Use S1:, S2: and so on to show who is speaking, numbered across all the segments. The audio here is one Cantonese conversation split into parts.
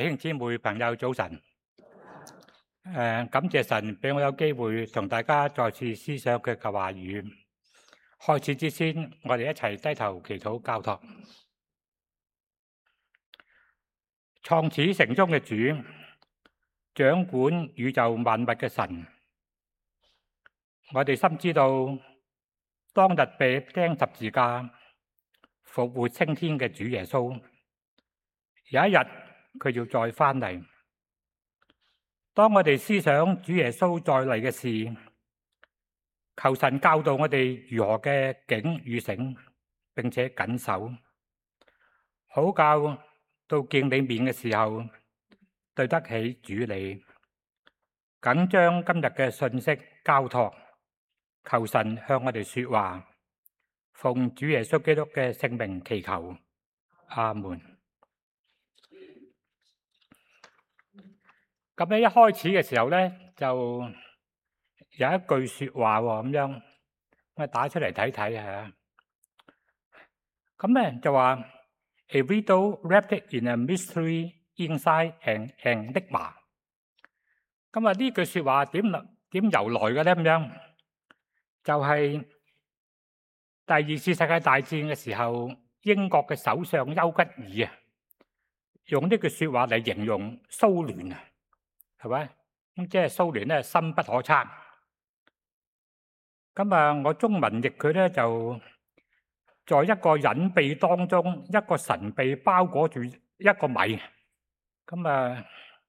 S1: 兄姊妹朋友早晨。感謝神俾我有機會同大家再次思想佢嘅話語。開始之前，我哋一齊低頭祈禱交託。創始成終嘅主，掌管宇宙萬物嘅神，我哋深知道當日被釘十字架復活升天嘅主耶穌，有一日佢要再返嚟。當我哋思想主耶穌再嚟嘅事，求神教導我哋如何嘅警與醒，並且謹守，好教到見你面嘅時候對得起主你。謹將今日嘅信息交託，求神向我哋說話，奉主耶穌基督嘅聖名祈求，阿門。咁喺一開始嘅時候咧，就有一句說話咁樣，我打出嚟睇睇吓。咁咧就話 A riddle wrapped in a mystery inside an enigma。咁啊呢句說話點由來嘅咧？咁樣就係第二次世界大戰嘅時候，英國嘅首相丘吉爾啊，用呢句說話嚟形容蘇聯啊。係咪？咁即係蘇聯咧，深不可測。咁啊，我中文譯佢咧，就在一個隱秘當中，一個神秘包裹住一個謎。咁啊，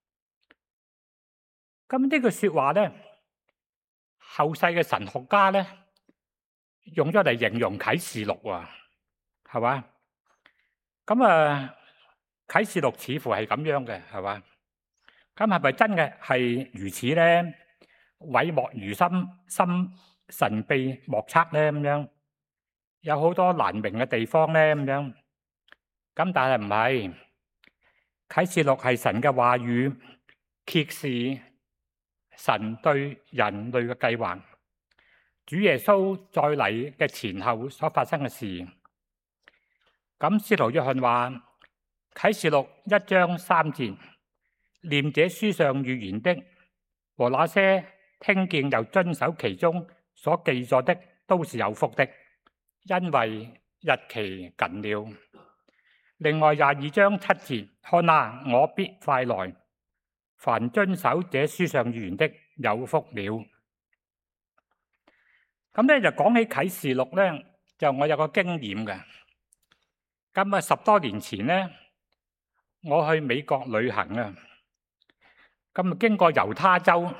S1: 咁呢句說話咧，後世嘅神學家咧，用咗嚟形容啟示錄啊，係嘛？咁啊，啟示錄似乎係咁樣嘅，係嘛？咁係咪真嘅係如此咧？諱莫如深，神秘莫測咧？咁樣有好多難明嘅地方咧？咁樣咁，但係唔係啟示錄係神嘅話語，揭示神對人類嘅計劃，主耶穌再嚟嘅前後所發生嘅事。咁使徒約翰話啟示錄1章3節。念這書上預言的和那些聽見又遵守其中所記載的，都是有福的，因為日期近了。另外22章7節，看哪，我必快來，凡遵守這書上預言的，有福了。咁咧就講起啟示錄咧，就我有個經驗嘅。咁啊10多年前咧，我去美國旅行啊。咁啊，經過猶他州，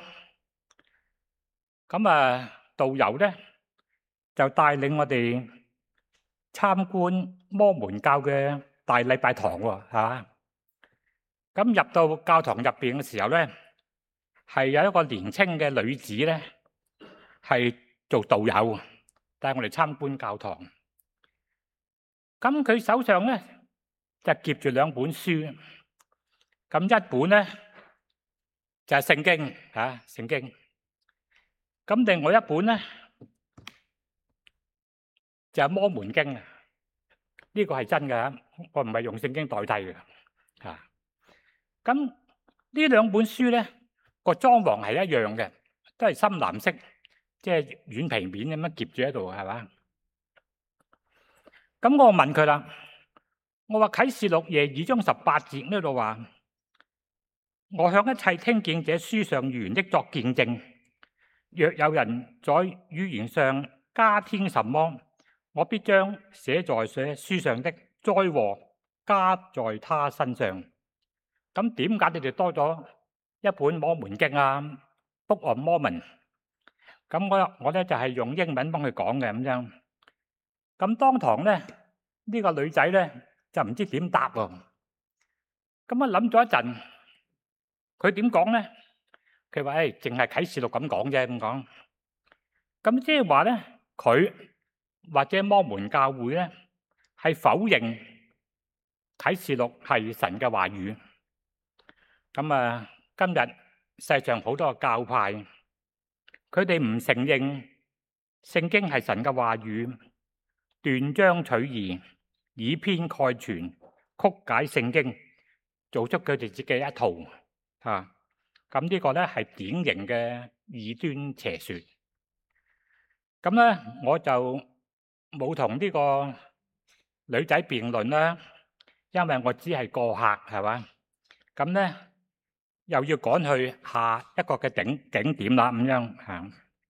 S1: 咁啊，導遊咧就帶領我哋參觀摩門教嘅大禮拜堂喎，嚇。咁入到教堂入邊嘅時候咧，係有一個年青嘅女子咧，係做導遊，帶我哋參觀教堂。咁佢手上咧就夾住兩本書，咁一本咧就係聖經嚇，聖經。咁另外一本咧就係摩門經啊，呢個係真嘅，我唔係用聖經代替嘅嚇。咁呢兩本書咧個裝潢係一樣嘅，都係深藍色，即係軟皮面咁樣夾住喺度，係嘛？咁我問佢啦，我話啟示錄2章18節呢度話，我向一切聽見這書上預言的作見證，若有人在語言上加添什麼，我必將寫在這書上的災禍加在他身上。咁點解你哋多咗一本摩門經啊 ？Book of Mormon。咁我咧就係用英文幫佢講嘅咁樣。咁當堂咧呢個女仔咧就唔知點答喎。咁啊諗咗一陣。佢點講咧？佢話：淨係啟示錄咁講啫，咁講。咁即係話咧，佢或者摩門教會咧，係否認啟示錄係神嘅話語。咁啊，今日世上好多個教派，佢哋唔承認聖經係神嘅話語，斷章取義，以偏概全，曲解聖經。 做出佢哋自己一套啊。咁呢個咧係典型嘅異端邪說。咁咧我就冇同呢個女仔辯論啦，因為我只係過客，係嘛？咁咧又要趕去下一個嘅景點啦，咁樣嚇。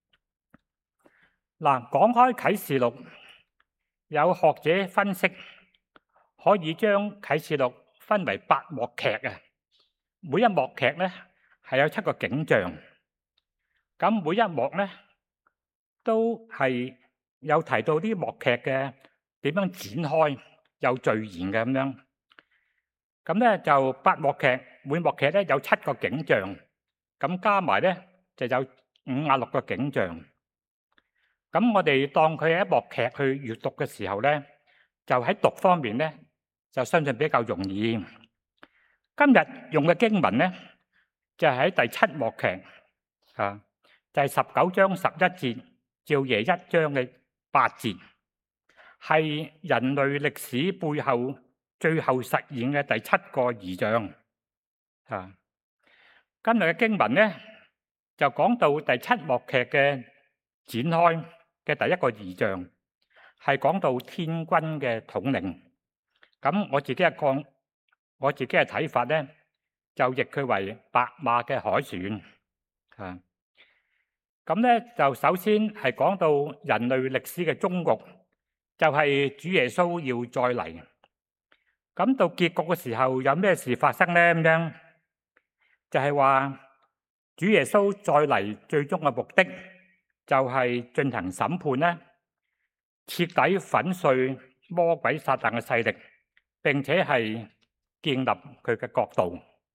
S1: 嗱，講開啟示錄，有學者分析可以將啟示錄分為8幕劇啊。每一幕劇咧係有7個景象，咁每一幕咧都係有提到啲幕劇嘅點樣展開，有序言嘅咁樣。咁咧就8幕劇，每幕劇咧有7個景象，咁加埋咧就有56個景象。咁我哋當佢係一幕劇去閱讀嘅時候咧，就喺讀方面咧就相信比較容易。今日用嘅經文咧就係喺第7幕劇啊，就係19章11節至21章嘅8節，係人類歷史背後最後實現嘅第7個異象啊。今日嘅經文咧就講到第7幕劇嘅展開嘅第一個異象，係講到天軍嘅統領。咁我自己嘅睇法咧，就譯佢為白馬嘅海船啊。咁咧就首先係講到人類歷史嘅終局，就係主耶穌要再嚟。咁到結局嘅時候有咩事發生咧？咁樣就係話主耶穌再嚟最終嘅目的，就係進行審判咧，徹底粉碎魔鬼撒旦嘅勢力，並且係建立佢嘅國度。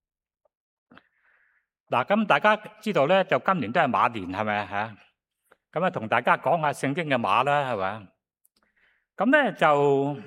S1: 嗱，咁大家知道咧，就今年都係馬年，係咪啊？咁啊，同大家講下聖經嘅馬啦，係嘛？咁咧就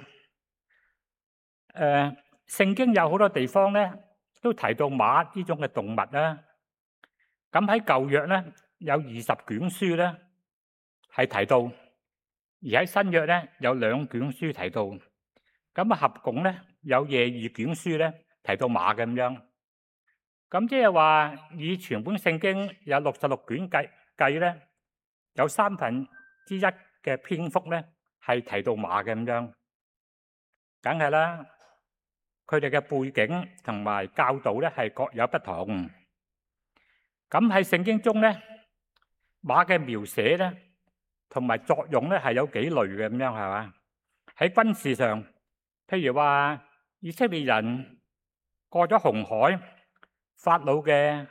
S1: 聖經有好多地方咧都提到馬呢種嘅動物啦。咁喺舊約咧有20卷書咧係提到，而喺新約咧有2卷書提到。咁啊合共咧有22卷書咧提到馬嘅咁樣。咁即係話以全本聖經有66卷計咧，有1/3嘅篇幅咧係提到馬嘅咁樣。梗係啦，佢哋嘅背景同埋教導咧係各有不同。咁喺聖經中咧，馬嘅描寫咧同埋作用咧係有幾類嘅咁樣，係嘛？喺軍事上，譬如話以色列人過咗紅海，法老嘅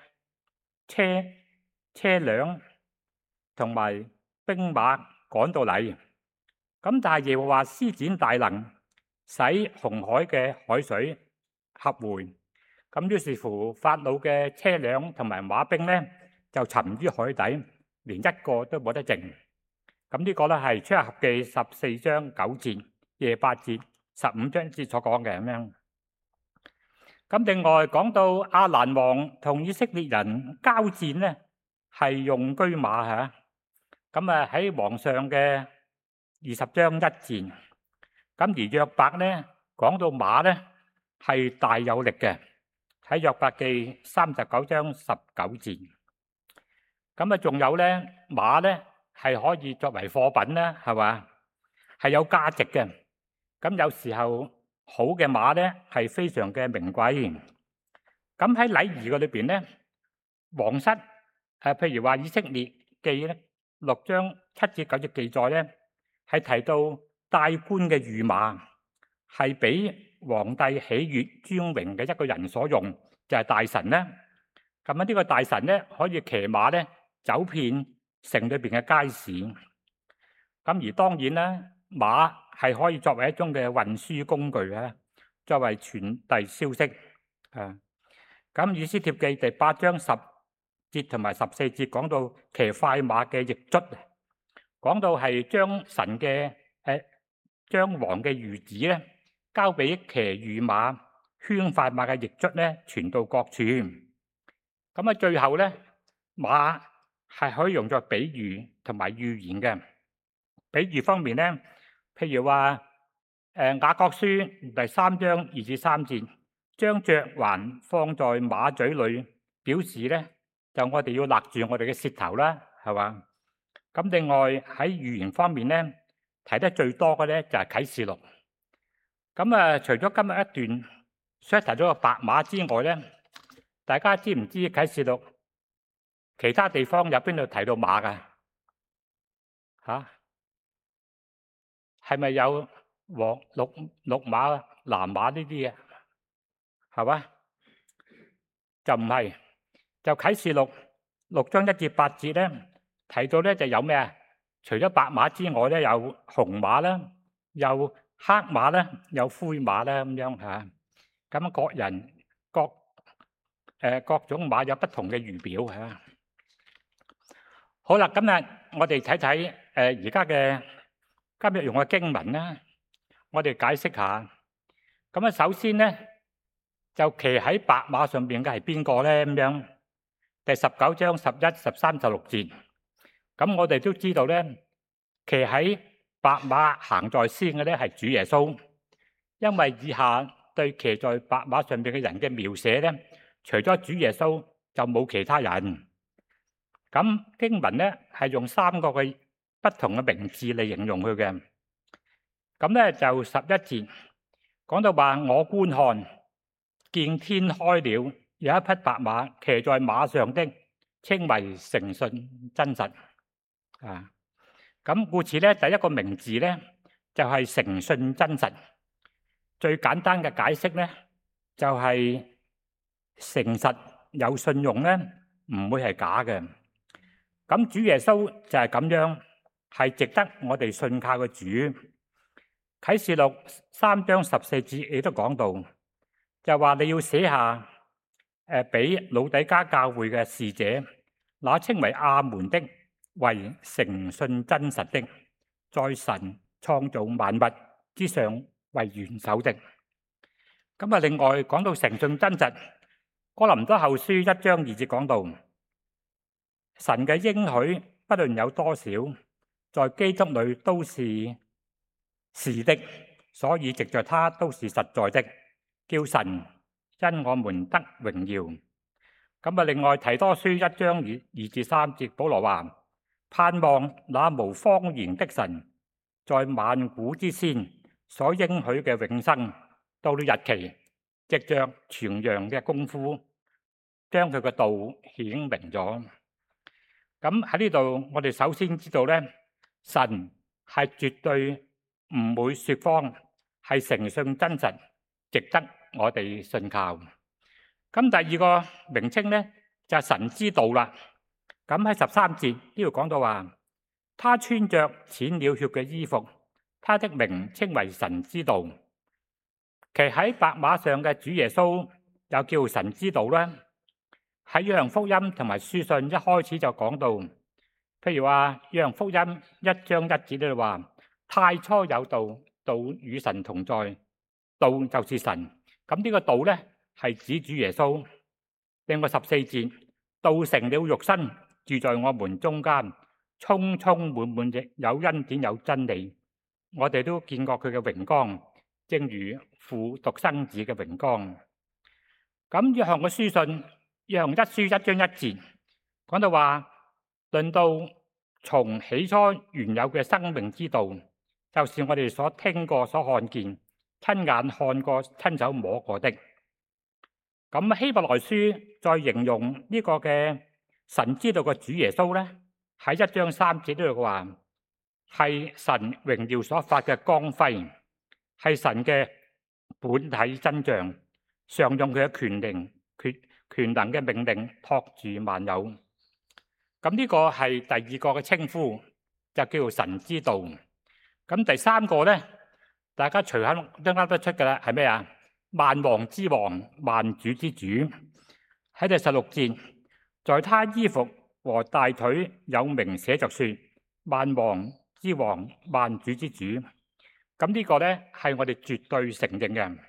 S1: 車輛同埋兵馬趕到嚟，咁但係耶和華施展大能，使紅海嘅海水合回，咁於是乎法老嘅車輛同埋馬兵咧就沉於海底，連一個都冇得剩。咁呢個咧係出埃及記14章9節、28節、15章1節所講嘅咁樣。咁另外講到亞蘭王同以色列人交戰咧，係用車馬嚇。咁啊喺王上嘅20章1節。咁而約伯咧講到馬咧係大有力嘅，喺約伯記39章19節。咁啊仲有咧馬咧係可以作為貨品咧，係嘛？係有價值嘅。咁有時候好嘅馬咧係非常嘅名貴。咁喺禮儀嘅裏邊咧，皇室譬如話以色列記咧6章7至9節記載咧，係提到戴冠嘅御馬係俾皇帝喜悅尊榮嘅一個人所用，就係大臣咧。咁呢個大臣咧可以騎馬咧走遍城裏邊嘅街市。咁而當然啦，馬係可以作為一種嘅運輸工具啊，作為傳遞消息啊。咁以斯帖記第8章10節同埋14節講到騎快馬嘅驛卒，講到係將王嘅諭旨咧交俾騎御馬、圈快馬嘅驛卒咧傳到各處。咁啊，最後咧馬係可以用作比喻同埋預言嘅。比喻方面咧，譬如話雅各書第3章2至3節將嚼環放在馬嘴裏，表示咧就我哋要勒住我哋嘅舌頭啦，係嘛？咁另外喺語言方面咧，提得最多嘅咧就係啟示錄。咁除咗今日一段所提咗個白馬之外咧，大家知唔知啟示錄其他地方有邊度提到馬㗎？嚇，係咪有黃綠馬、藍馬呢啲嘅？係嘛？就唔係，就啟示錄6章1至8節咧，提到咧就有咩啊？除咗白馬之外咧，有紅馬啦，有黑馬啦，有灰馬啦咁樣嚇。咁各人各種馬有不同嘅預表嚇。好啦，今日我哋睇睇而家嘅今日用嘅經文啦，我哋解釋下。咁啊，首先咧就騎喺白馬上邊嘅係邊個咧？咁樣第19章11、13、16節。咁我哋都知道咧，騎喺白馬行在先嘅咧係主耶穌，因為以下對騎在白馬上邊嘅人嘅描寫咧，除咗主耶穌就冇其他人。咁經文咧係用3個嘅不同嘅名字嚟形容佢嘅。咁咧就11節講到話，我觀看見天開了，有一匹白馬，騎在馬上的稱為誠信真實。咁故此咧，第一個名字咧就係誠信真實。最簡單嘅解釋咧，就係誠實有信用咧，唔會係假嘅。咁主耶穌就係咁樣，係值得我哋信靠嘅主。啟示錄3章14節亦都講到，就話你要寫下俾老底嘉教會嘅使者，那稱為阿門的，為誠信真實的，在神創造萬物之上為元首的。咁啊，另外講到誠信真實，哥林多後書1章2節講到，神嘅應許不論有多少，在基督裏都是的，所以藉着他都是實在的，叫神因我們得榮耀。咁啊，另外提多書1章2至3節，保羅話，盼望那無謊言的神，在萬古之先所應許嘅永生，到了日期，藉着傳揚嘅功夫，將佢嘅道顯明咗。咁喺呢度，我哋首先知道咧，神係絕對唔會說謊，係誠信真實，值得我哋信靠。咁第二個名稱咧就係神之道啦。咁喺13節呢度講到話，他穿着濺了血嘅衣服，他的名稱為神之道。騎喺白馬上嘅主耶穌又叫神之道啦。喺約翰福音同埋書信一開始就講到，譬如話約翰福音1章1節呢度話，太初有道，道與神同在，道就是神。咁呢個道咧係指主耶穌。另外14節，道成了肉身，住在我們中間，充充滿滿亦有恩典有真理。我哋都見過佢嘅榮光，正如父獨生子嘅榮光。咁約翰嘅書信，約翰1書1章1節講到話，論到從起初原有嘅生命之道，就是我哋所聽過、所看見、親眼看過、親手摸過的。咁希伯來書再形容呢個嘅神知道嘅主耶穌咧，喺1章3節呢度話，係神榮耀所發嘅光輝，係神嘅本體真像，常用佢嘅權能嘅命令托住萬有。咁呢個係第二個嘅稱呼，就叫做神之道。咁第三個咧，大家隨口都噏得出㗎啦，係咩啊？萬王之王，萬主之主。喺第16節，在他衣服和大腿有名寫着說，萬王之王，萬主之主。咁呢個咧係我哋絕對承認嘅。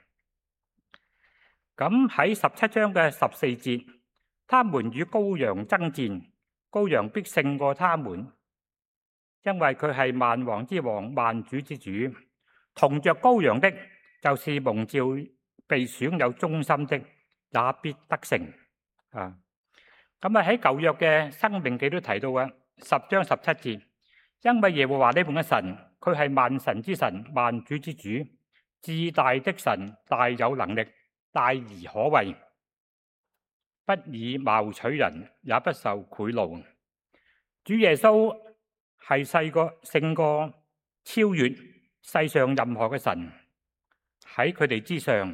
S1: 咁喺17章嘅14節，他們與羔羊爭戰，羔羊必勝過他們，因為佢係萬王之王，萬主之主。同着羔羊的，就是蒙召被選有忠心的，也必得勝。咁喺舊約嘅申命記都提到啊，10章17節，因為耶和華你們嘅神，佢係萬神之神，萬主之主，至大的神，大有能力，大而可畏，不以貌取人，也不受賄賂。主耶穌係勝過超越世上任何嘅神，喺佢哋之上。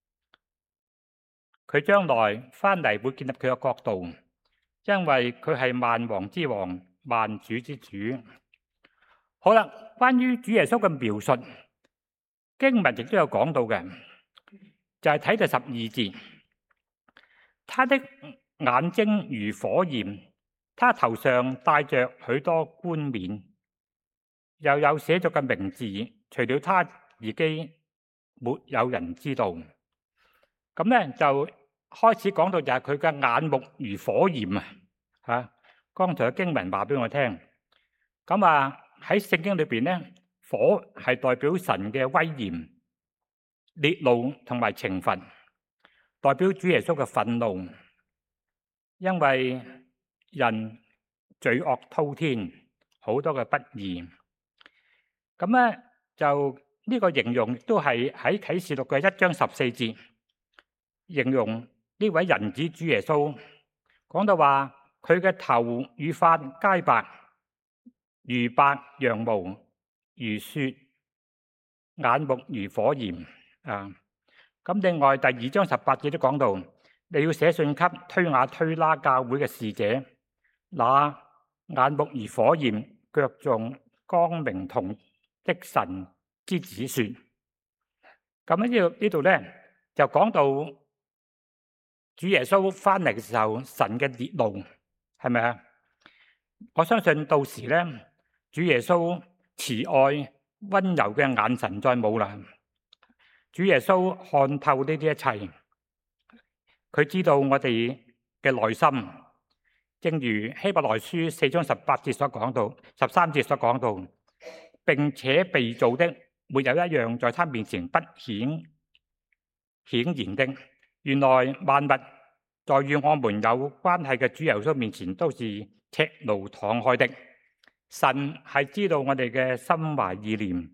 S1: 佢將來翻嚟會建立佢嘅國度，因為佢係萬王之王，萬主之主。好啦，關於主耶穌嘅描述，經文亦都有講到嘅，就係睇第12節，他的眼睛如火焰，他頭上戴着許多冠冕，又有寫着嘅名字，除了他自己，沒有人知道。咁咧就開始講到就係佢嘅眼目如火焰啊！剛才嘅經文話俾我聽，咁喺聖經裏邊咧，火係代表神嘅威嚴、烈怒同埋懲罰，代表主耶穌嘅憤怒，因為人罪惡滔天，好多嘅不義。咁咧就呢個形容都係喺啟示錄嘅1章14節。形容呢位人子主耶穌，講到話佢嘅頭與髮皆白，如白羊毛，如雪，眼目如火焰。咁另外第2章18節都講到，你要寫信給推雅推拉教會嘅使者，那眼目如火焰，腳像光明銅的神之子說。咁喺呢度咧就講到主耶穌翻嚟嘅時候，神嘅烈怒係咪啊？我相信到時咧，主耶穌慈愛溫柔嘅眼神再冇啦。主耶穌看透呢啲一切，佢知道我哋嘅內心，正如希伯來書4章18節所講到，13節所講到，並且被造的沒有一樣在他面前不顯然的。原來萬物在與我們有關係嘅主耶穌面前都是赤露敞開的。神係知道我哋嘅心懷意念，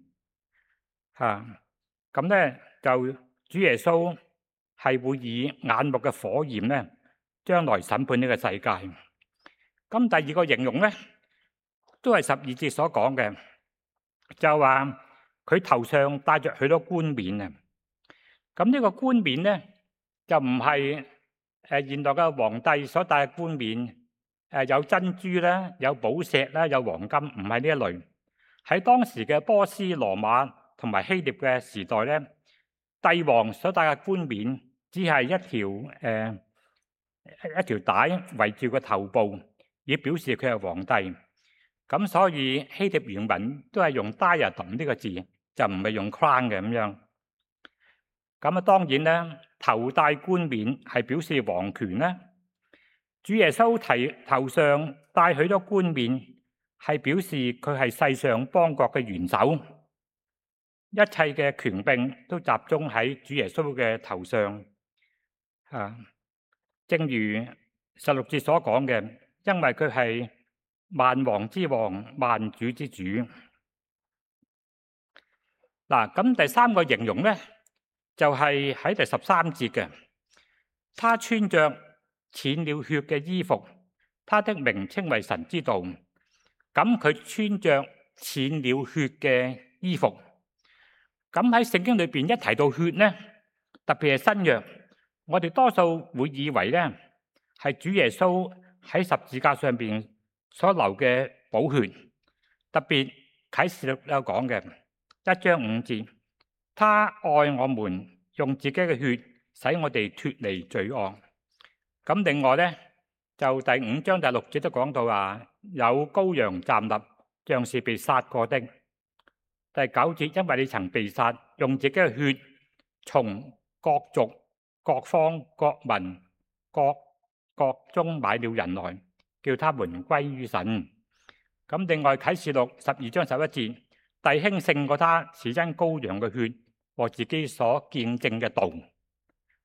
S1: 咁咧就主耶穌係會以眼目嘅火焰咧，將來審判呢個世界。咁第二個形容咧，都係12節所講嘅，就話佢頭上戴着許多冠冕啊。咁呢個冠冕咧，就唔係現代嘅皇帝所戴嘅冠冕，有珍珠啦，有寶石啦，有黃金，唔係呢一類。喺當時嘅波斯、羅馬同埋希臘嘅時代咧，帝王所戴嘅冠冕只係一條帶圍住個頭部，以表示佢係皇帝。咁所以希臘原文都係用 diadem 呢個字，就唔係用 crown 嘅咁樣。咁當然咧，頭戴冠冕係表示皇權啦。主耶穌頭上戴許多冠冕，係表示佢係世上邦國嘅元首，一切嘅權柄都集中喺主耶穌嘅頭上。正如16節所講嘅，因為佢係萬王之王，萬主之主。咁第三個形容咧，就係喺第13節嘅，他穿着濺了血嘅衣服，他的名稱為神之道。咁佢穿着濺了血嘅衣服，咁喺聖經裏邊一提到血咧，特別係新約，我哋多數會以為咧係主耶穌喺十字架上邊所流嘅寶血，特別啟示錄有講嘅1章5節，他愛我們，用自己嘅血使我哋脫離罪惡。咁另外咧，就第5章第6節都講到話，有羔羊站立，像是被殺過的。第9節，因為你曾被殺，用自己嘅血從各族、各方、各民、各國中買了人來，叫他們歸於神。咁另外啟示錄12章11節，弟兄勝過他，是因羔羊嘅血和自己所見證嘅道。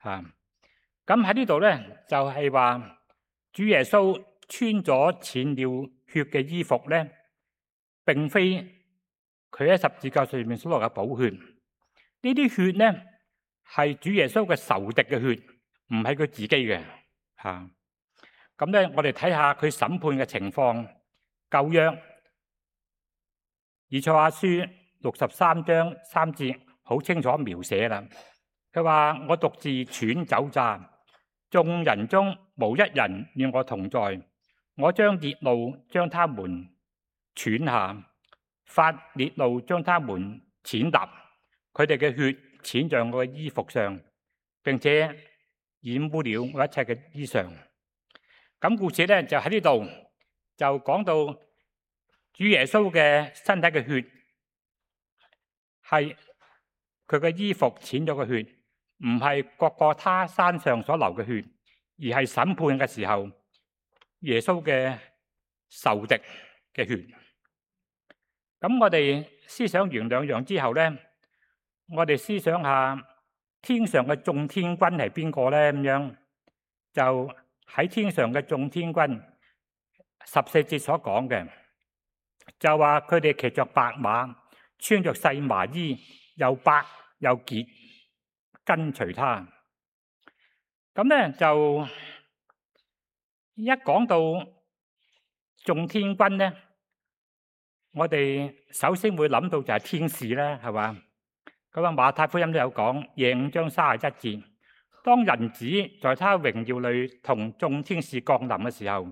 S1: 嚇。咁喺呢度咧，就係話主耶穌穿咗濺了血嘅衣服咧，並非佢喺十字架上面所落嘅寶血。呢啲血咧係主耶穌嘅仇敵嘅血，唔係佢自己嘅嚇。咁咧，我哋睇下佢審判嘅情況。舊約以賽亞書63章3節好清楚描寫啦。佢話：我獨自踹酒醡，眾人中無一人與我同在。我將烈怒將他們踹下，發烈怒將他們踐踏。佢哋嘅血濺在我嘅衣服上，並且染污了我一切嘅衣裳。咁故事咧就喺呢度就講到主耶穌嘅身體嘅血係佢嘅衣服濺咗嘅血，唔係各個他山上所流嘅血，而係審判嘅時候耶穌嘅仇敵嘅血。咁我哋思想完兩樣之後咧，我哋思想下天上嘅眾天軍係邊個咧？咁樣就喺天上嘅眾天軍14節所講嘅，就話佢哋騎着白馬，穿着細麻衣，又白又潔，跟隨他。咁咧就一講到眾天軍咧，我哋首先會諗到就係天使啦，係嘛？咁啊，馬太福音都有講，25章31節，當人子在他榮耀裏同眾天使降臨嘅時候，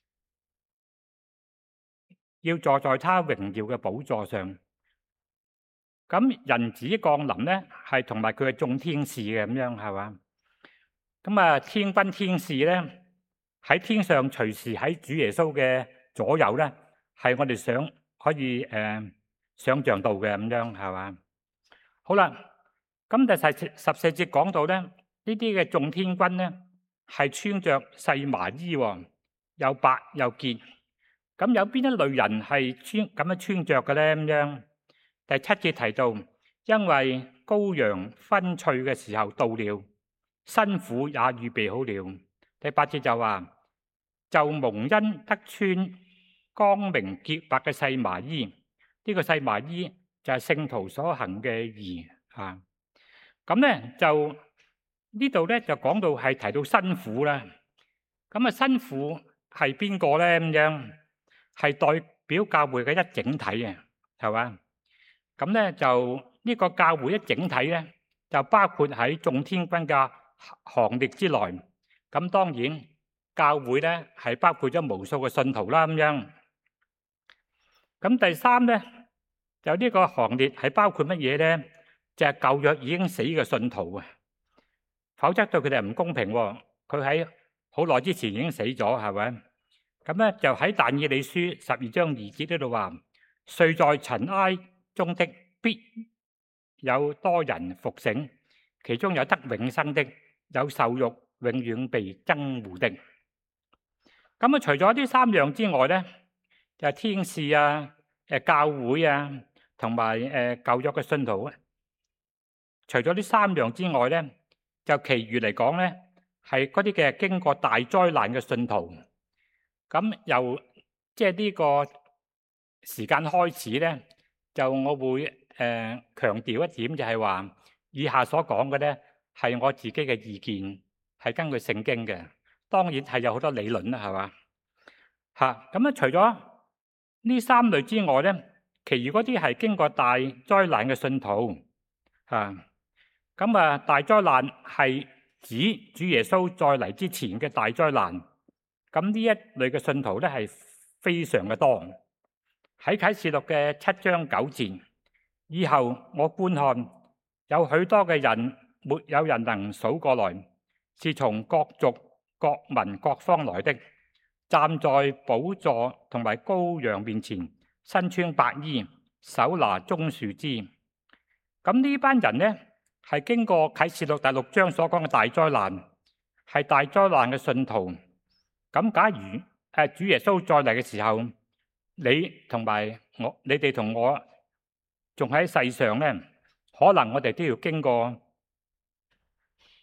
S1: 要坐在他榮耀嘅寶座上。咁人子降臨咧，係同埋佢嘅眾天使嘅咁樣，係嘛？咁啊，天軍天使咧喺天上隨時喺主耶穌嘅左右咧，係我哋可以想像到嘅咁樣，係嘛？好啦，咁第14節講到咧，呢啲嘅眾天軍咧係穿着細麻衣，又白又潔。咁有邊一類人係咁樣穿着嘅咧？咁樣第7節提到，因為羔羊分翠嘅時候到了，新婦也預備好了。第8節就話，就蒙恩得穿光明潔白嘅細麻衣。呢個細麻衣就係聖徒所行嘅義啊。咁咧就呢度咧就講到係提到新婦啦。咁啊，新婦係邊個咧？咁樣係代表教會嘅一整體啊，係嘛？咁咧就呢個教會一整體咧，就包括喺眾天軍嘅行列之內。咁當然教會咧係包括咗無數嘅信徒啦。咁樣咁第三咧。就呢個行列係包括乜嘢咧？就係舊約已經死嘅信徒啊，否則對佢哋唔公平。佢喺好耐之前已經死咗，係咪？咁咧就喺但以理書12章2節呢度話：睡在塵埃中的必有多人復醒，其中有得永生的，有受辱永遠被憎惡的。咁啊，除咗呢三樣之外咧，就係天使啊、教會啊。同埋舊約嘅信徒咧，除咗呢三樣之外咧，就其餘嚟講咧，係嗰啲嘅經過大災難嘅信徒。咁由即係呢個時間開始咧，就我會強調一點，就係話以下所講嘅咧係我自己嘅意見，係根據聖經嘅。當然係有好多理論啦，係嘛嚇。咁咧，除咗呢三類之外咧，其餘嗰啲係經過大災難嘅信徒，咁啊大災難係指主耶穌再嚟之前嘅大災難。咁呢一類嘅信徒咧係非常嘅多。喺啟示錄嘅7章9節，以後我觀看有許多嘅人，沒有人能數過來，是從各族、各民、各方來的，站在寶座同埋羔羊面前。身穿白衣，手拿棕樹枝。咁呢班人呢，係經過啟示錄第6章所講嘅大災難，係大災難嘅信徒。咁假如主耶穌再嚟嘅時候，你同埋我，你哋同我仲喺世上呢，可能我哋都要經過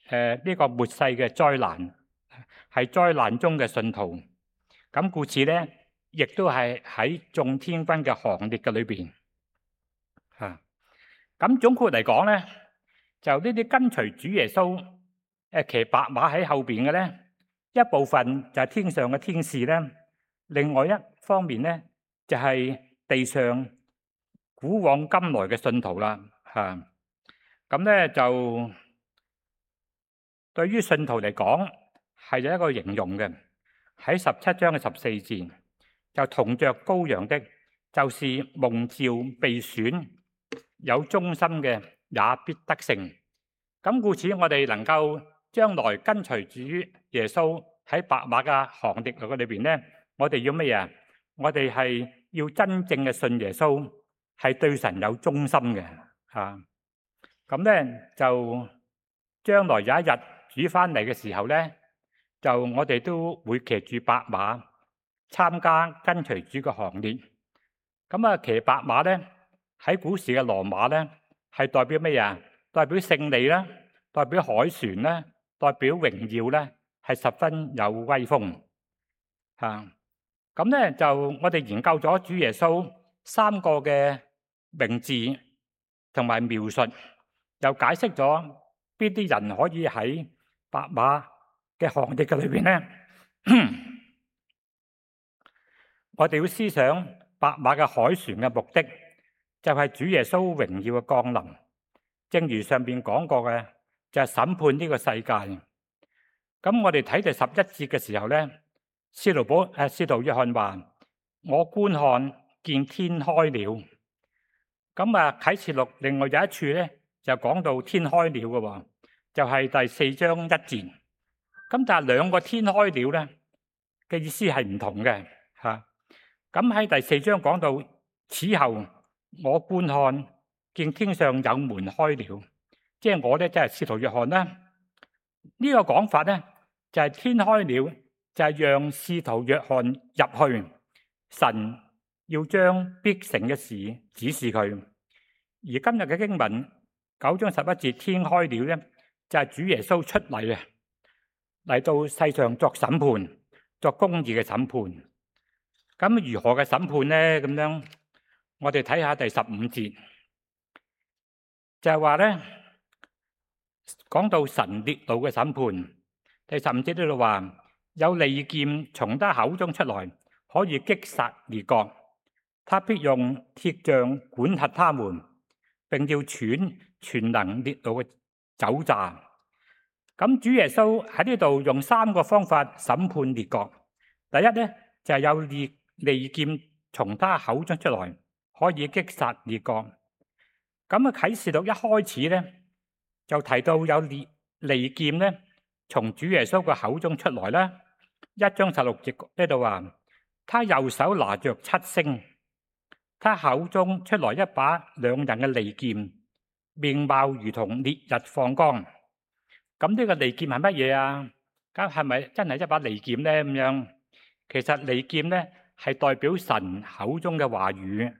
S1: 呢個末世嘅災難，係災難中嘅信徒。咁故此咧，亦都係喺眾天軍嘅行列嘅裏邊。咁總括嚟講咧，就呢啲跟隨主耶穌騎白馬喺後邊嘅咧，一部分就係天上嘅天使咧，另外一方面咧就係地上古往今來嘅信徒啦。咁咧就對於信徒嚟講係有一個形容嘅，喺17章嘅14節，就同着羔羊的，就是蒙召被選有忠心嘅，也必得勝。咁故此我哋能夠將來跟隨主耶穌喺白馬嘅行列嘅裏邊咧，我哋要乜嘢？我哋係要真正嘅信耶穌，係對神有忠心嘅。咁咧就將來有一日主翻嚟嘅時候咧，就我哋都會騎住白馬參加跟隨主嘅行列。咁騎白馬咧喺古時嘅羅馬咧係代表乜嘢？代表勝利啦，代表凱旋啦，代表榮耀咧，係十分有威風。咁咧就我哋研究咗主耶穌三個嘅名字同埋描述，又解釋咗邊啲人可以喺白馬嘅行列嘅裏邊咧。我哋要思想白馬嘅凱旋嘅目的，就係主耶穌榮耀嘅降臨。正如上邊講過嘅，就係審判呢個世界。咁我哋睇第11節嘅時候咧，使徒約翰話：我觀看見天開了。咁啟示錄另外有一處咧，就講到天開了嘅，就係第4章1節。咁但係兩個天開了咧嘅意思係唔同嘅。咁喺第4章講到此後，我觀看見天上有門開了，即係我咧，即係使徒約翰啦。呢個講法咧就係天開了，就係讓使徒約翰入去，神要將必成嘅事指示佢。而今日嘅經文9章11節天開了咧，就係主耶穌出嚟嚟到世上作審判，作公義嘅審判。咁如何嘅審判咧？咁樣我哋睇下第15節，就係話咧講到神烈怒嘅審判。第15節呢度話，有利劍從他口中出來，可以擊殺列國，他必用鐵杖管轄他們，並要踹全能烈怒嘅酒醡。咁主耶穌喺呢度用3個方法審判列國。第一咧就係有利劍從他口中出來，可以擊殺列國。咁啟示錄一開始咧就提到有利劍咧從主耶穌嘅口中出來啦。1章16節呢度話，他右手拿着7星，他口中出來一把兩刃嘅利劍，面貌如同烈日放光。咁呢個利劍係乜嘢啊？咁係咪真係一把利劍咧？咁樣其實利劍咧係代表神口中嘅話語。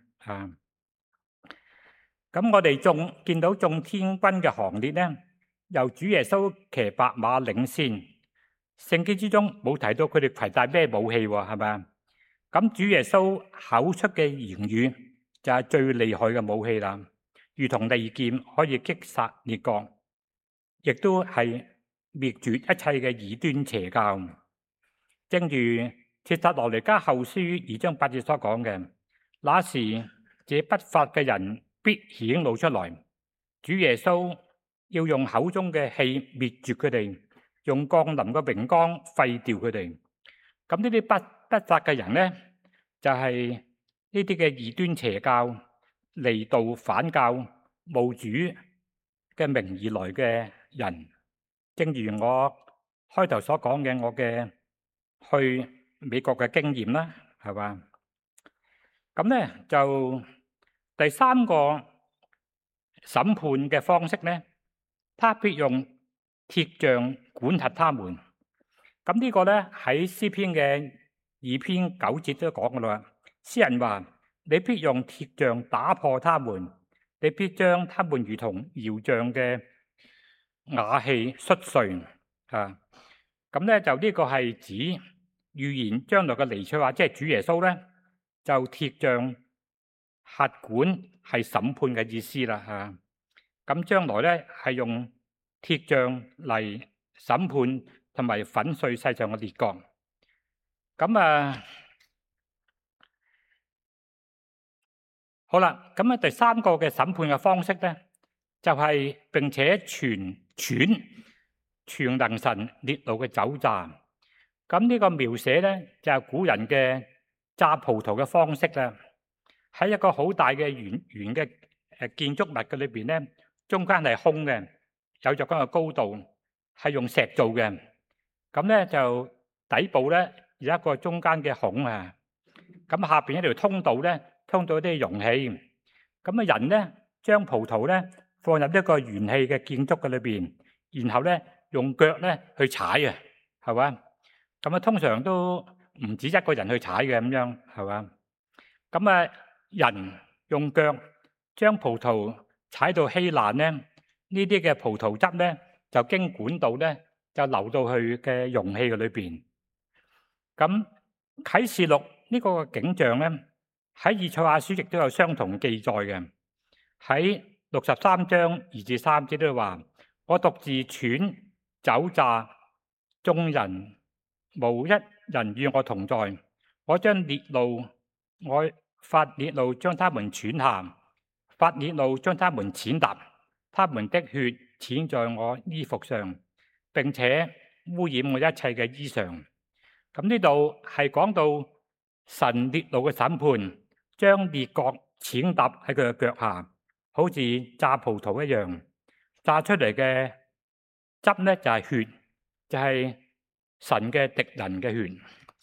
S1: 咁我哋見到眾天軍嘅行列咧，由主耶穌騎白馬領先。聖經之中冇提到佢哋攜帶咩武器喎，係咪啊？咁主耶穌口出嘅言語就係最厲害嘅武器啦，如同利劍可以擊殺列國，亦都係滅絕一切嘅異端邪教。正如帖撒羅尼迦後書2章8節所講嘅，那時這不法嘅人必顯露出來，主耶穌要用口中嘅氣滅絕佢哋，用降臨嘅榮光廢掉佢哋。咁呢啲不法嘅人咧，就係呢啲嘅異端邪教、離道反教、冒主嘅名而來嘅人。正如我開頭所講嘅，我嘅去美國嘅經驗啦，係嘛？咁咧就第3個審判嘅方式咧，他必用鐵杖管轄他們。咁呢個咧喺詩篇嘅2篇9節都講噶啦。詩人話：你必用鐵杖打破他們，你必將他們如同窯匠嘅瓦器摔碎啊。咁咧就呢個係指預言將來嘅彌賽亞，即係主耶穌咧，就鐵杖轄管係審判嘅意思啦嚇。咁將來咧係用鐵杖嚟審判同埋粉碎世上嘅列國。咁好啦，咁啊第三個嘅審判嘅方式咧，就係並且全能神烈怒嘅酒榨。咁呢個描寫咧就係古人嘅榨葡萄嘅方式啦。喺一個好大嘅圓嘅建築物嘅裏邊咧，中間係空嘅，有若干嘅高度，係用石做嘅。咁咧就底部咧有一個中間嘅孔啊。咁下邊一條通道咧，通到啲容器。咁啊人咧將葡萄咧放入一個圓器嘅建築嘅裏邊，然後咧用腳咧去踩啊，係嘛？咁啊通常都唔止一個人去踩嘅咁樣，係嘛？咁啊人用腳將葡萄踩到稀爛咧，呢啲嘅葡萄汁咧就經管道咧就流到去嘅容器嘅裏邊。咁啟示錄呢個景象咧喺以賽亞書亦都有相同記載嘅。喺63章2至3節都話：我獨自踹酒榨，眾人無一人與我同在。我發烈怒將他們踹下，發烈怒將他們踐踏，他們的血濺在我衣服上，並且污染我一切嘅衣裳。咁呢度係講到神烈怒嘅審判，將列國踐踏喺佢嘅腳下，好似榨葡萄一樣，榨出嚟嘅汁咧就係血，就係神嘅敵人嘅血。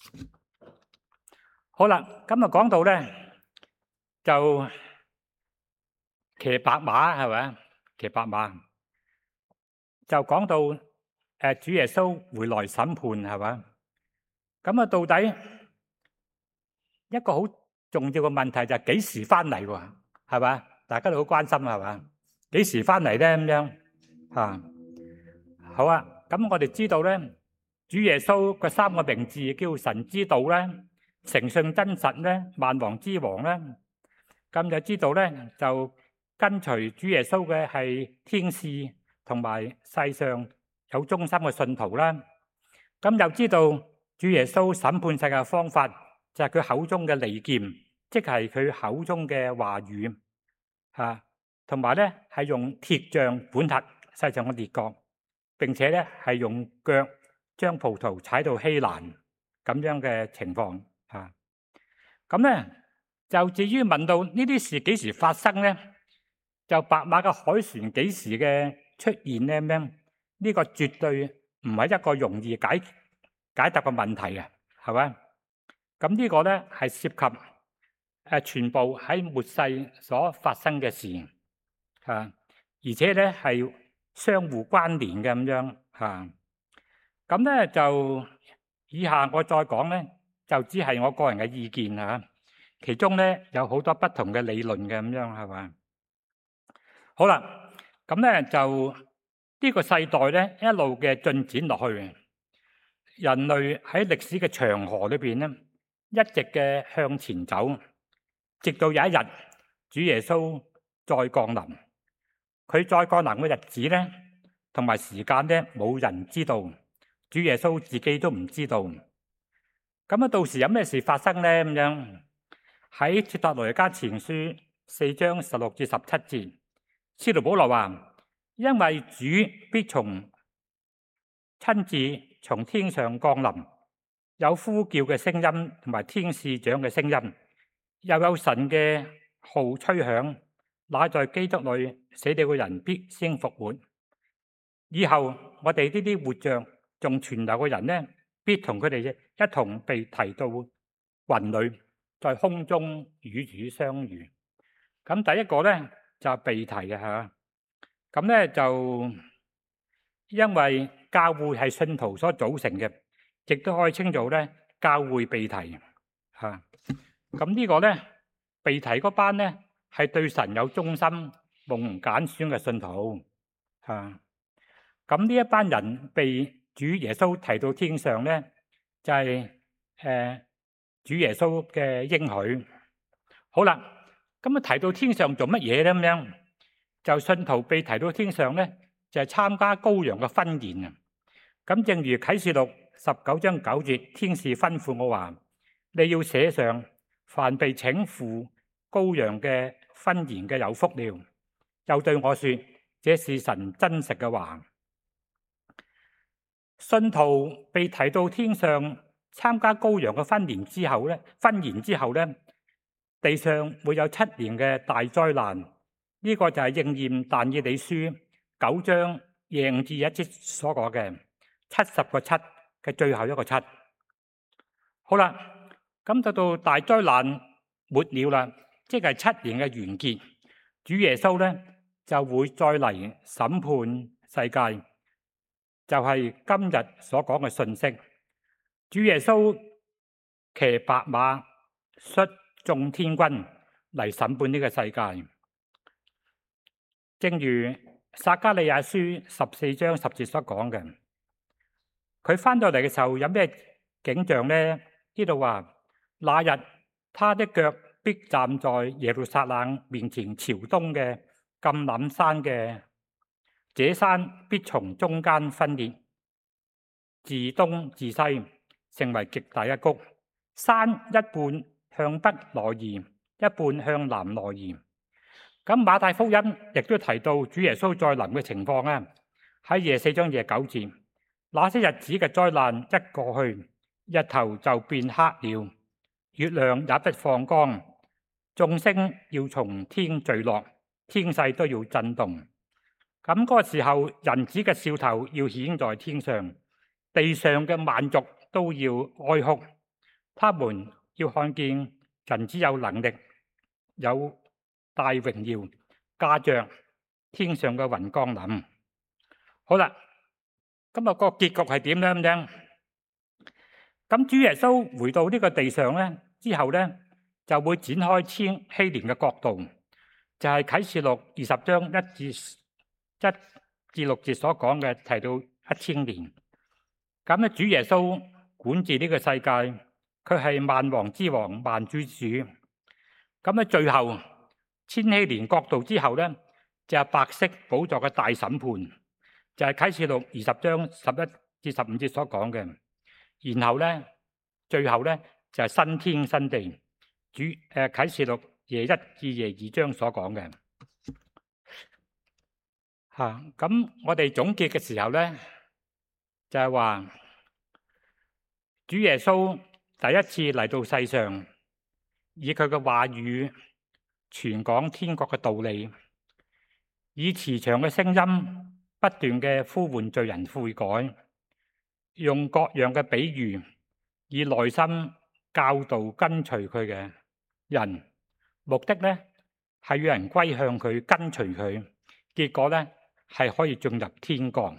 S1: 好啦，咁啊講到咧就騎白馬係咪？騎白馬就講到主耶穌回來審判係咪？咁啊到底一個好重要嘅問題就係幾時翻嚟喎？係嘛？大家都好關心係嘛？幾時翻嚟咧？咁樣嚇好啊！咁我哋知道咧，主耶穌嘅三個名字叫神之道咧、誠信真實咧、萬王之王咧。咁就知道咧，就跟隨主耶穌嘅係天使同埋世上有忠心嘅信徒啦。咁又知道主耶穌審判世界嘅方法就係佢口中嘅利劍，即係佢口中嘅話語嚇，同埋咧係用鐵杖管轄世上嘅列國，並且咧係用腳將葡萄踩到稀爛咁樣嘅情況嚇。咁咧就至於問到呢啲事幾時發生咧，就白馬嘅海船幾時嘅出現咧咁樣，呢個絕對唔係一個容易解答嘅問題嘅，係咪？咁呢個咧係涉及全部喺末世所發生嘅事嚇，而且咧係相互關聯嘅咁樣嚇。咁咧就以下我再講咧，就只係我個人嘅意見嚇。其中咧有好多不同嘅理論嘅咁樣係嘛？好啦，咁咧就呢個世代咧一路嘅進展落去，人類喺歷史嘅長河裏邊咧一直嘅向前走，直到有一日主耶穌再降臨。佢再降臨嘅日子咧同埋時間咧冇人知道，主耶穌自己都唔知道。咁啊到時有咩事發生咧咁樣？喺帖撒羅尼迦前書4章16至17節，使徒保羅話：因為主必親自從天上降臨，有呼叫嘅聲音同埋天使長嘅聲音，又有神嘅號吹響，那在基督裏死了嘅人必先復活。以後我哋呢啲活着仲存留嘅人呢，必同佢哋一同被提到雲裏，在空中與主相遇。咁第一個咧就係被提嘅嚇。咁咧就因為教會係信徒所組成嘅，亦都可以稱做咧教會被提嚇。咁呢個咧被提嗰班咧係對神有忠心、蒙揀選嘅信徒嚇。 咁呢一班人被主耶穌提到天上咧，就係主耶穌嘅應許。好啦，咁啊提到天上做乜嘢咧？咁樣就信徒被提到天上咧，就係參加羔羊嘅婚宴啊！咁正如啟示錄19章9節，天使吩咐我話：你要寫上，凡被請赴羔羊嘅婚宴嘅有福了。又對我說：這是神真實嘅話。信徒被提到天上參加羔羊嘅婚宴之後咧，地上會有7年嘅大災難。呢個就係應驗但以理書9章25至1節所講嘅70個7嘅最後一個7。好啦，咁到大災難末了啦，即係7年嘅完結，主耶穌咧就會再嚟審判世界，就係今日所講嘅信息。主耶穌騎白馬率眾天軍嚟審判呢個世界。正如撒迦利亞書14章10節所講嘅，佢翻到嚟嘅時候有咩景象呢？呢度話，那日他的腳必站在耶路撒冷面前朝東嘅橄欖山嘅，這山必從中間分裂，自東自西，成為極大嘅谷。山一半向北挪移，一半向南挪移。咁馬太福音亦都提到主耶穌再臨嘅情況啊！喺24章29節，那些日子嘅災難一過去，日頭就變黑了，月亮也不放光，眾星要從天墜落，天勢都要震動。咁嗰個時候，人子嘅兆頭要顯在天上，地上嘅萬族都要哀哭，他們要看見人子有能力，有大榮耀，駕着天上嘅雲降臨。好啦，今日個結局係點咧？咁樣，咁主耶穌回到呢個地上咧之後咧，就會展開千禧年嘅國度，就係啟示錄20章1至6節所講嘅，提到1000年。咁咧，主耶穌管治呢個世界，佢係萬王之王、萬主主。咁咧，最後千禧年國度之後咧，就係白色寶座嘅大審判，就係啟示錄20章11至15節所講嘅。然後咧，最後咧就係新天新地。啟示錄21至22章所講嘅。咁我哋總結嘅時候咧，就係話主耶穌第一次嚟到世上，以佢嘅話語傳講天國嘅道理，以慈祥嘅聲音不斷嘅呼喚罪人悔改，用各樣嘅比喻，以內心教導跟隨佢嘅人，目的咧係要人歸向佢，跟隨佢，結果咧係可以進入天國。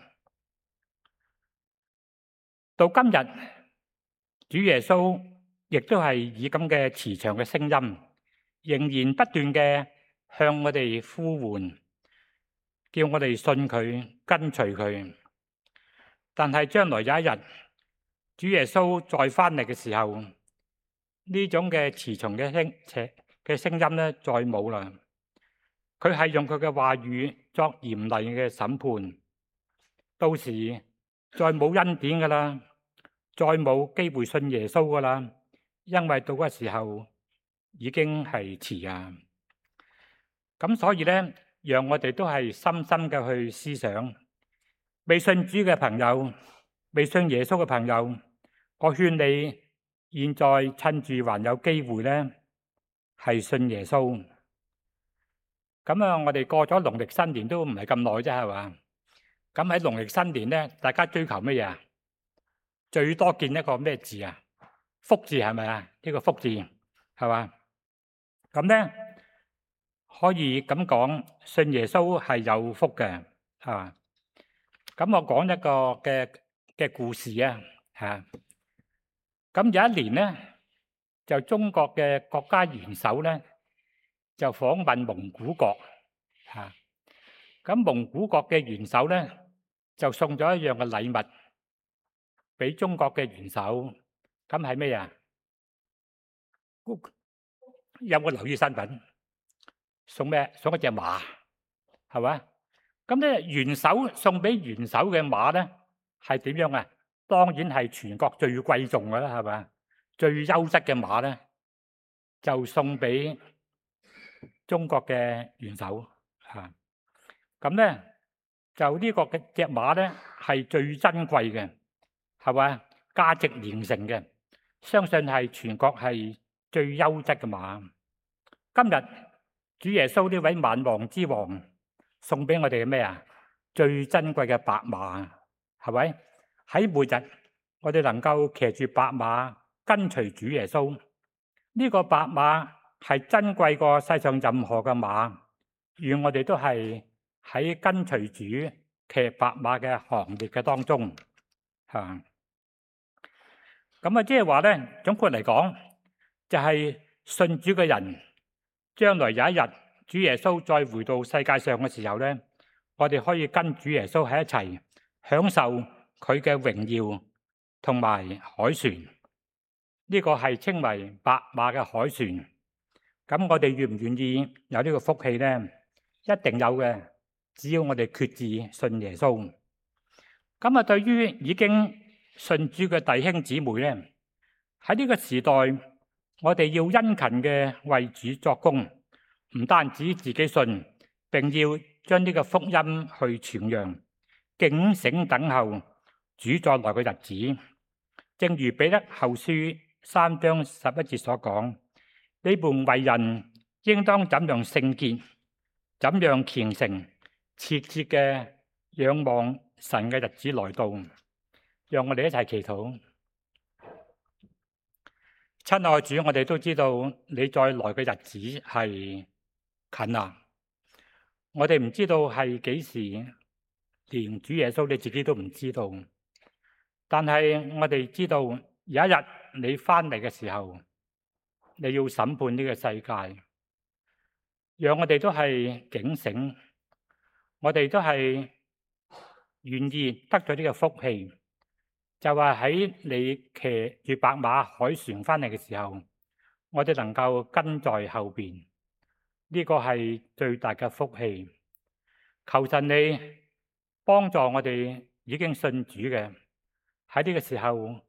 S1: 到今日，主耶穌亦都係以咁嘅慈祥嘅聲音，仍然不斷嘅向我哋呼喚，叫我哋信佢、跟隨佢。但係將來有一日，主耶穌再翻嚟嘅時候，呢種嘅慈祥嘅聲音咧，再冇啦。佢係用佢嘅話語作嚴厲嘅審判，到時再冇恩典噶啦，再冇機會信耶穌噶啦，因為到嗰個時候已經係遲啊。咁所以咧，讓我哋都係深深嘅去思想，未信主嘅朋友，未信耶穌嘅朋友，我勸你現在趁住還有機會咧，係信耶穌。咁啊，我哋過咗農曆新年都唔係咁耐啫，係嘛？咁喺農曆新年咧，大家追求乜嘢啊？最多見一個咩字啊？福字係咪啊？呢個福字係嘛？咁咧可以咁講，信耶穌係有福嘅，係嘛？咁我講一個嘅故事啊，嚇。咁有一年咧，就中國嘅國家元首咧，就訪問蒙古國嚇。咁蒙古國嘅元首咧， 就送咗一樣嘅禮物俾中國嘅元首，咁係咩啊？有冇留意新聞？送咩？送一隻馬，係嘛？咁咧元首送俾元首嘅馬咧係點樣啊？當然係全國最貴重嘅啦，係嘛？最優質嘅馬咧就送俾中國嘅元首嚇。咁咧就呢個嘅隻馬咧係最珍貴嘅，係嘛？價值連城嘅，相信係全國係最優質嘅馬。今日主耶穌呢位萬王之王送俾我哋嘅咩啊？最珍貴嘅白馬，係咪？喺末日我哋能夠騎住白馬跟隨主耶穌，呢個白馬係珍貴過世上任何嘅馬。願我哋都係喺跟隨主騎白馬嘅行列嘅當中嚇。咁啊，即係話咧，總括嚟講，就係信主嘅人，將來有一日主耶穌再回到世界上嘅時候咧，我哋可以跟主耶穌喺一齊享受佢嘅榮耀同埋凱旋。呢個係稱為白馬嘅凱旋。咁我哋願唔願意有呢個福氣呢？一定有嘅，只要我哋決志信耶穌。咁啊，對於已經信主嘅弟兄姊妹咧，喺呢個時代，我哋要殷勤嘅為主作工，唔單止自己信，並要將呢個福音去傳揚，警醒等候主再來嘅日子。正如彼得後書3章11節所講：你們為人應當怎樣聖潔，怎樣虔誠，切切嘅仰望神嘅日子來到。讓我哋一齊祈禱。親愛主，我哋都知道你再來嘅日子係近啦。我哋唔知道係幾時，連主耶穌你自己都唔知道。但係我哋知道有一日你翻嚟嘅時候，你要審判呢個世界。讓我哋都係警醒，我哋都係願意得咗呢個福氣。就話喺你騎住白馬凱旋翻嚟嘅時候，我哋能夠跟在後邊，呢個係最大嘅福氣。求神你幫助我哋已經信主嘅喺呢個時候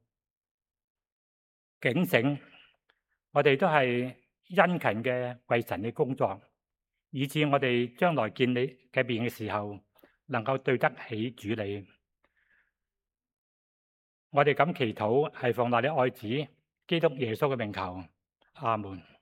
S1: 警醒，我哋都係殷勤嘅為神嘅工作，以致我哋將來見你嘅面嘅時候，能夠對得起主你。我哋咁祈禱係奉那你愛子基督耶穌嘅名求，阿門。